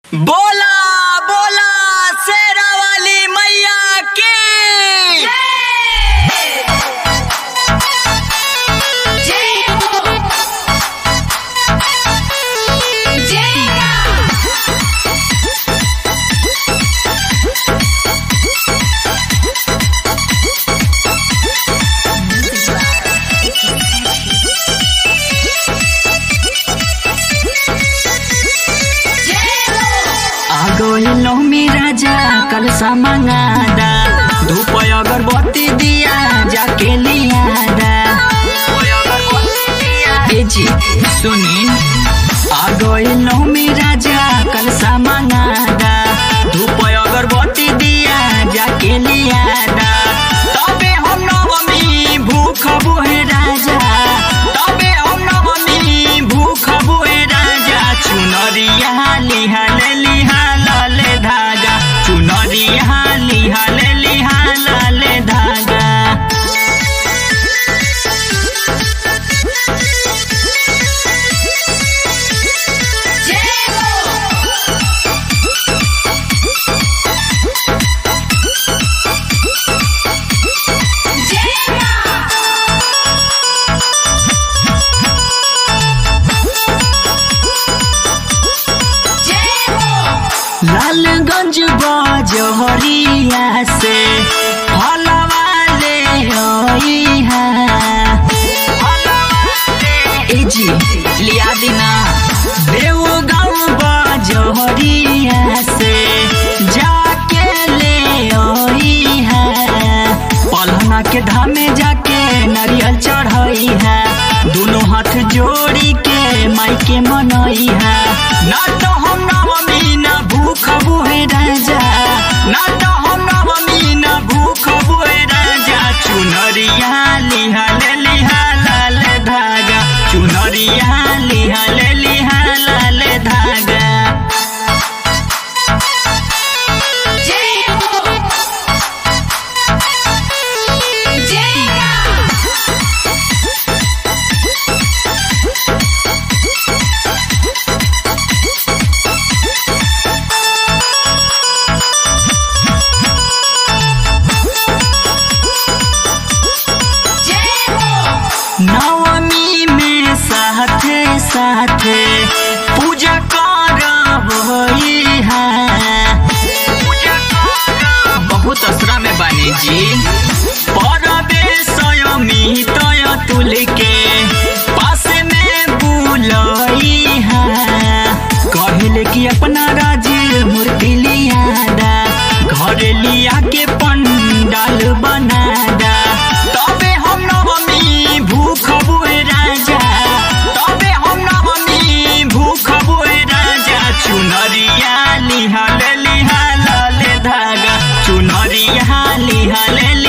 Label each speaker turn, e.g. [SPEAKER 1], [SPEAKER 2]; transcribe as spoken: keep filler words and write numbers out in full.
[SPEAKER 1] बोला बोला शेरा वाली मैया की
[SPEAKER 2] गोइलो मेरा जा कल सामंगादा धूप अगरबत्ती दिया जाके लिया दा ए जी सुनी आ गोइलो मेरा जा कल सामंगादा धूप अगरबत्ती दिया जाके लिया दा तबे हम नवमी भूख बुहे राजा तबे हम नवमी भूख बुहे राजा चुनरिया लिहा ले लिहा धागा चुनरिया लिहा ले लिहा लाले धागा लालगंज बाजहरिया से फलवा ले आई है ए जी लिया दीना देवगांव बाजहरिया से जाके ले आई है पलहना के धामे जाके नारियल चढ़ाई है दोनों हाथ जोड़ी के माई के मनई है ना तो हम नवमी ना भूख बुहे राजा ना तो हम नवमी ना भूख बुहे राजा चुनरिया लिहा ले लिहा लाल धागा चुनरिया लिहा ले लिहा लाल धागा नवमी में साथे साथे पूजा करब होई है बहुत असरा में बानी जी परबे सयमी तय तुल के पास में बुलई है कहले कि अपना राजी मूर्ति लिया दा घर लिया के पंडाल बना दा तबे हम नवमी भूख बुए राजा तबे हम नवमी भूख बुए राजा चुनरिया लिहा ले लिहा लाल धागा चुनरिया लिहा ले